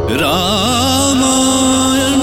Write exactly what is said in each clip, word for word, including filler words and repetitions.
रामायण।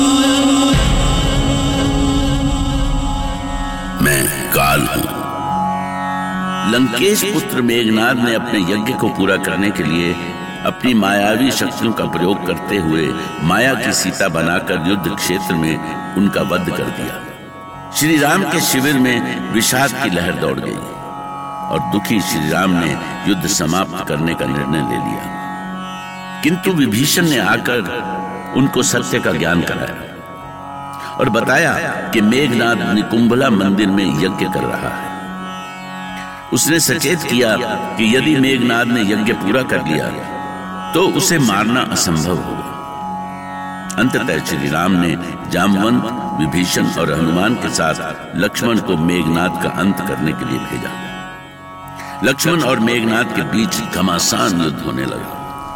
मैं काल हूं। लंकेश पुत्र मेघनाद ने अपने यज्ञ को पूरा करने के लिए अपनी मायावी शक्तियों का प्रयोग करते हुए माया की सीता बनाकर युद्ध क्षेत्र में उनका वध कर दिया। श्री राम के शिविर में विषाद की लहर दौड़ गई और दुखी श्री राम ने युद्ध समाप्त करने का निर्णय ले लिया। किंतु विभीषण ने आकर उनको सत्य का ज्ञान कराया और बताया कि मेघनाद निकुंभला मंदिर में यज्ञ कर रहा है। उसने सचेत किया कि यदि मेघनाद ने यज्ञ पूरा कर लिया तो उसे मारना असंभव होगा। अंततः श्री राम ने जामवंत, विभीषण और हनुमान के साथ लक्ष्मण को मेघनाद का अंत करने के लिए भेजा। लक्ष्मण और मेघनाद के बीच घमासान युद्ध होने लगा।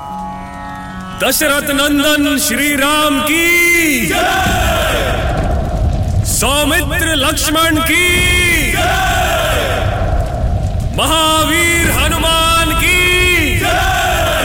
दशरथ नंदन श्री राम की जय, सौमित्र लक्ष्मण की जय, महावीर हनुमान की जय।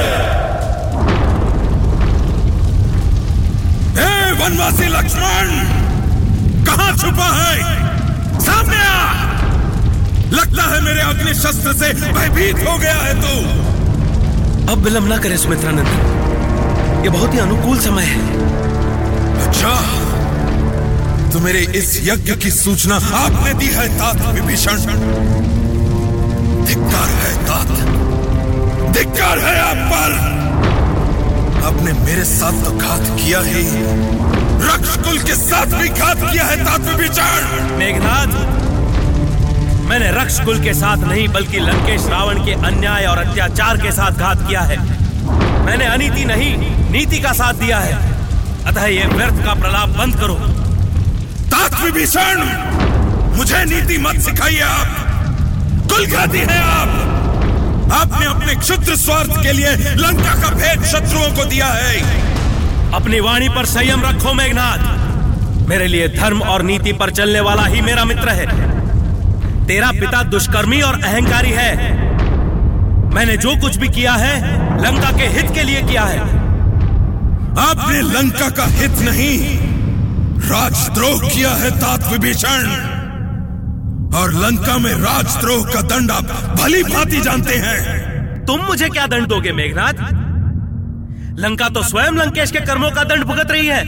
हे वनवासी लक्ष्मण, कहां छुपा है? सामने आ! लगता है मेरे अग्नि शस्त्र से भयभीत हो गया है तू। अब विलंब ना करें सुमित्रानंदन, ये बहुत ही अनुकूल समय है। अच्छा, तो मेरे इस यज्ञ की सूचना आपने दी है तात विभीषण। धिक्कार है तात, धिक्कार है आप पर। आपने मेरे साथ तो घात किया ही, रक्षकुल के साथ भी घात किया है तात विभीषण। मेघनाद, मैंने रक्षकुल के साथ नहीं बल्कि लंकेश रावण के अन्याय और अत्याचार के साथ घात किया है। मैंने अनीति नहीं नीति का साथ दिया है। अतः ये व्यर्थ का प्रलाप बंद करो। तात विभीषण, मुझे नीति मत सिखाइए। आप कुलघाती हैं। आप आपने अपने क्षुद्र स्वार्थ के लिए लंका का भेद शत्रुओं को दिया है। अपनी वाणी पर संयम रखो मेघनाद। मेरे लिए धर्म और नीति पर चलने वाला ही मेरा मित्र है। तेरा पिता दुष्कर्मी और अहंकारी है। मैंने जो कुछ भी किया है लंका के हित के लिए किया है। आपने लंका का हित नहीं, राजद्रोह किया है तात विभीषण। और लंका में राजद्रोह का दंड आप भली भांति जानते हैं। तुम मुझे क्या दंड दोगे मेघनाद? लंका तो स्वयं लंकेश के कर्मों का दंड भुगत रही है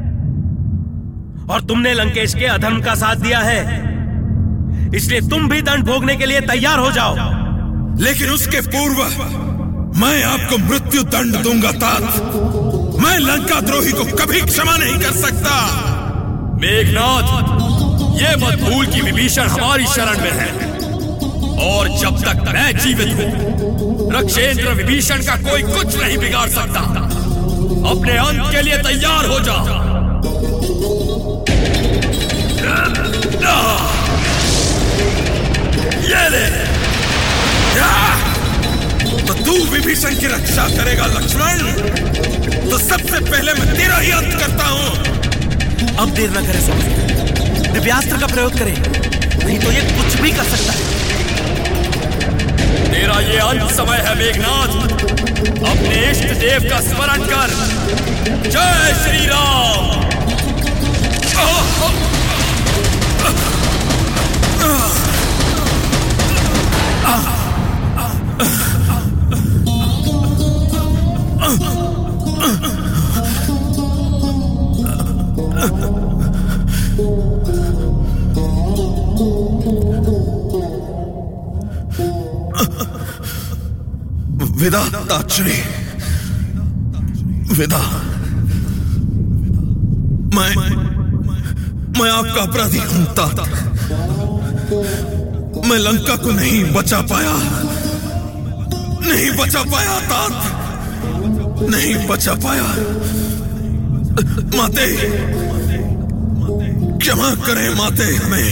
और तुमने लंकेश के अधर्म का साथ दिया है। इसलिए तुम भी दंड भोगने के लिए तैयार हो जाओ। लेकिन उसके पूर्व मैं आपको मृत्यु दंड दूंगा तात। मैं लंका द्रोही को कभी क्षमा नहीं कर सकता। मेघनाद, ये मत भूल कि विभीषण हमारी शरण में है और जब तक मैं जीवित हूं रक्षेंद्र विभीषण का कोई कुछ नहीं बिगाड़ सकता। अपने अंत के लिए तैयार हो जा। ये ले। तो तू विभीषण की रक्षा करेगा लक्ष्मण? तो सबसे पहले मैं तेरा ही अंत करता हूं। अब देर न करें स्वामी, दिव्यास्त्र का प्रयोग करें, नहीं तो ये कुछ भी कर सकता है। तेरा ये अंत समय है मेघनाद। अपने इष्ट देव का स्मरण कर। जय श्री राम। विदा ताक्षरी, विदा। मैं मैं आपका अपराधी हूं तात। मैं लंका को नहीं बचा पाया, नहीं बचा पाया तात, नहीं बचा पाया। माते, क्षमा करें माते हमें।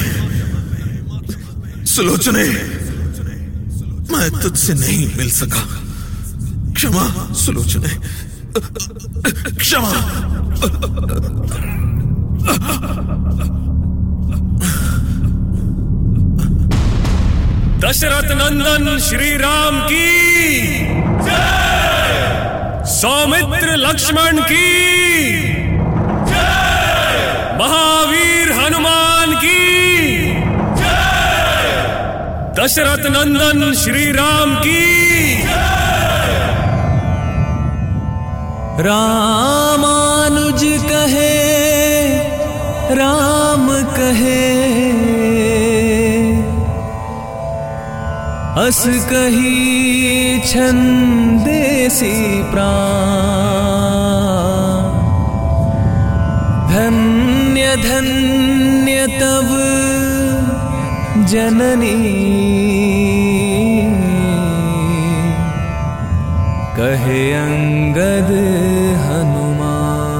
सुलोचने, मैं तुझसे नहीं मिल सका। क्षमा सुलोचने, क्षमा। दशरथ नंदन श्री राम की जय, सौमित्र लक्ष्मण की, महावीर हनुमान की, दशरथ नंदन श्री राम की। रामानुज कहे राम कहे, अस कही छंदेसी प्राण। धन्य धन्य तब जननी, कहे अंगद हनुमान।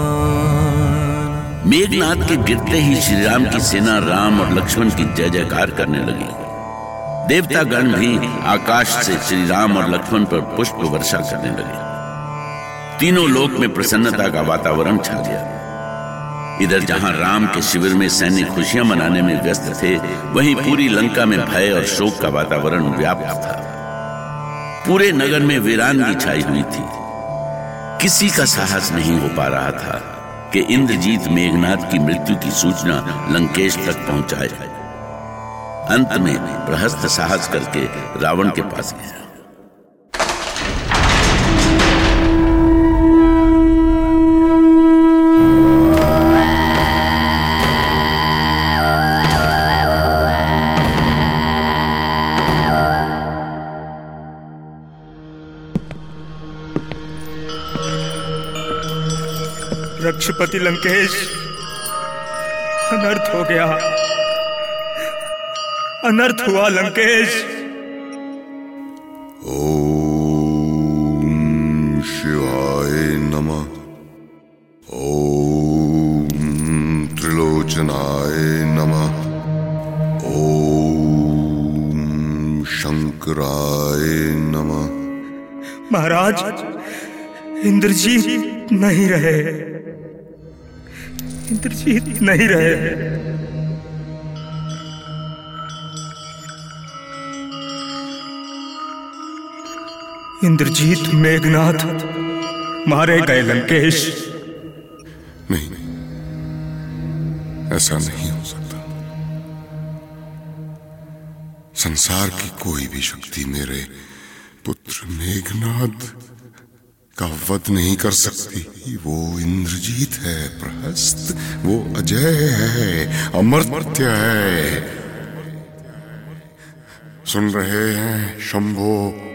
मेघनाद के गिरते ही श्री राम की सेना राम और लक्ष्मण की जय जयकार करने लगी। देवतागण भी आकाश से श्री राम और लक्ष्मण पर पुष्प वर्षा करने लगे। तीनों लोक में प्रसन्नता का वातावरण छा गया। इधर जहां राम के शिविर में सैनिक खुशियां मनाने में व्यस्त थे, वहीं पूरी लंका में भय और शोक का वातावरण व्याप्त था। पूरे नगर में वीरानगी छाई हुई थी। किसी का साहस नहीं हो पा रहा था कि इंद्रजीत मेघनाद की मृत्यु की सूचना लंकेश तक पहुंचाए। अंत में प्रहस्त साहस करके रावण के पास गया। रक्षपति लंकेश, अनर्थ हो गया, अनर्थ हुआ लंकेश। ओम शिवाय नमः। ओम त्रिलोचनाय नमः। ओम शंकराय नमः। महाराज, इंद्रजीत नहीं रहे, इंद्रजीत नहीं रहे। इंद्रजीत मेघनाद मारे गए लंकेश। नहीं, ऐसा नहीं हो सकता। संसार की कोई भी शक्ति मेरे पुत्र मेघनाद का वध नहीं कर सकती। वो इंद्रजीत है, प्रहस्त, वो अजय है, अमर्त्य है। सुन रहे हैं शंभो,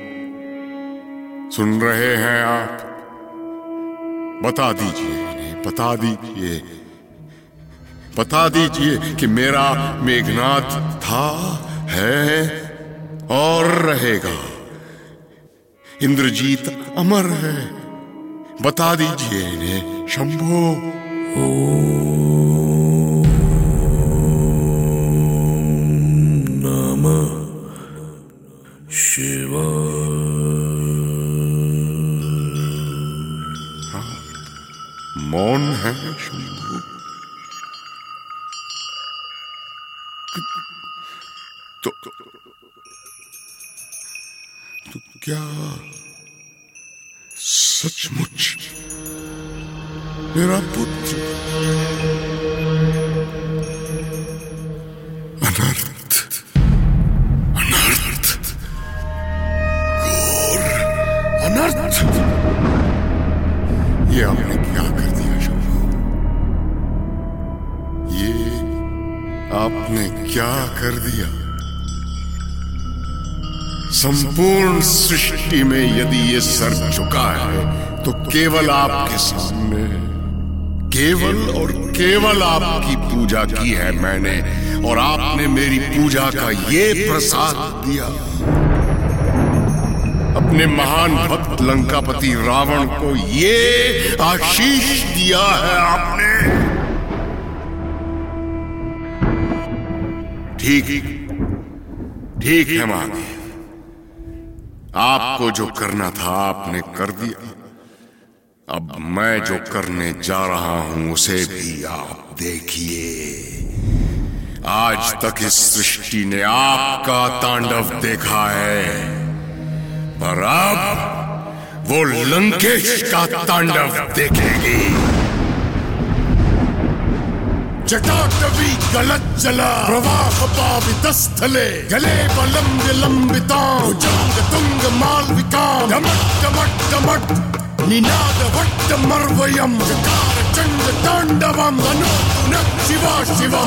सुन रहे हैं आप? बता दीजिए इन्हें, बता दीजिए, बता दीजिए कि मेरा मेघनाद था, है और रहेगा। इंद्रजीत अमर है। बता दीजिए इन्हें शंभो। ओम नमः शिवाय। मौन है शंभु। तो, तो, तो क्या सचमुच मेरा पुत्र अनर्थ, अनर्थ, घोर अनर्थ, ये आपने क्या कर दिया शंभु? ये आपने क्या कर दिया? संपूर्ण सृष्टि में यदि ये सर झुका है तो केवल आपके सामने, केवल और केवल आपकी पूजा की है मैंने, और आपने मेरी पूजा का ये प्रसाद दिया। अपने महान भक्त लंकापति रावण को ये आशीष दिया है आपने। ठीक ठीक है मां, आपको जो करना था आपने कर दिया। अब मैं जो करने जा रहा हूं उसे भी आप देखिए। आज तक इस सृष्टि ने आपका तांडव देखा है, पर अब वो लंकेश का तांडव देखेगी। जटाटवी गलत जला प्रवाह पावितस्थले गले बलम विलंबिता भुजंग तुंग मालविका डमट डमट डमट निनाद वट्ट मर्वयम जकार चंड तांडवम अनुनक शिवा शिवा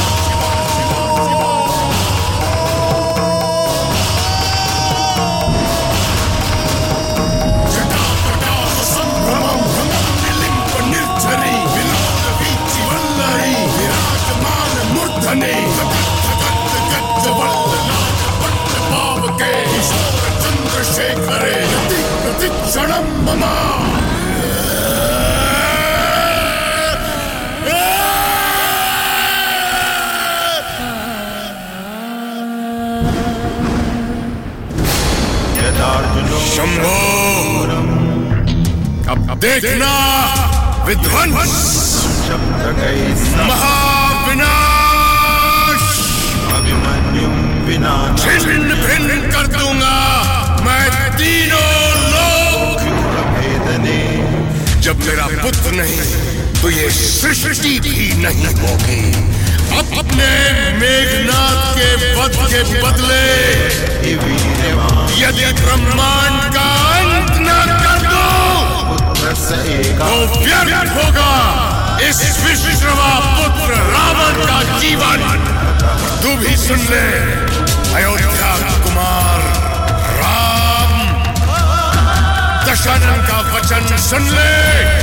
चंद्रशेखरे प्रतिक्षणम ममा शंभो। अब देखना विध्वंस महाविनाश छिन्न भिन्न कर दूंगा मैं तीनों लोग। जब मेरा पुत्र नहीं तो ये सृष्टि भी नहीं होगी। अब अपने मेघनाद के वध के बदले यदि ब्रह्मांड का अंत न कर दो तो व्यर्थ होगा इस विश्रवा पुत्र रावण का जीवन। तू भी सुन ले अयोध्या कुमार राम, दशरथ का वचन सुन ले।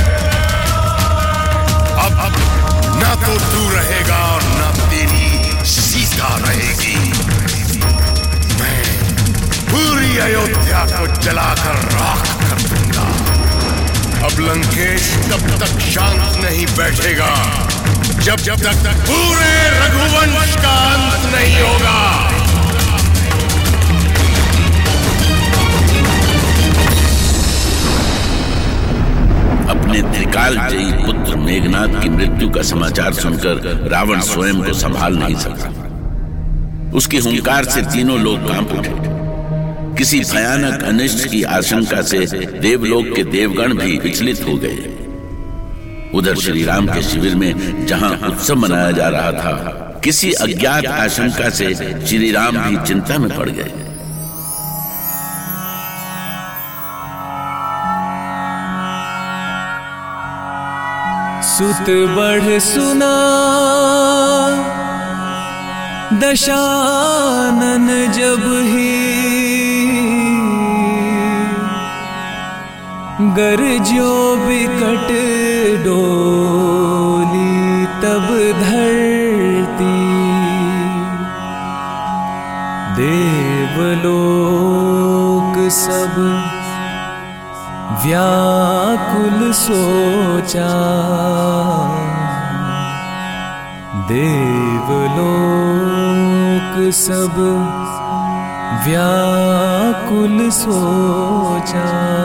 अब अब ना तो तू रहेगा और ना तेरी सीता रहेगी। मैं पूरी अयोध्या को जलाकर राख कर दूंगा। अब लंकेश तब तक शांत नहीं बैठेगा जब जब तक पूरे रघुवंश का अंत नहीं होगा। अपने त्रिकालजयी पुत्र मेघनाद की मृत्यु का समाचार सुनकर रावण स्वयं को संभाल नहीं सका। उसकी हुंकार से तीनों लोग कांप उठे। किसी भयानक अनिष्ट की आशंका से देवलोक के देवगण भी विचलित हो गए। उधर श्री राम के शिविर में जहां उत्सव मनाया जा रहा था, किसी अज्ञात आशंका से श्री राम भी चिंता में पड़ गए। सुत बढ़ सुना दशानन जब ही गरजो बिकट डोली तब धरती। देवलोक सब व्याकुल सोचा, देवलोक सब व्याकुल सोचा।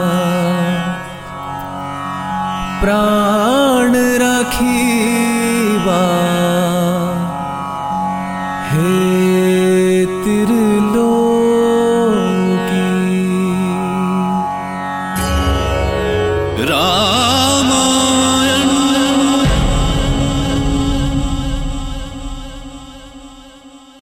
प्राण राखीबा हे त्रिलोक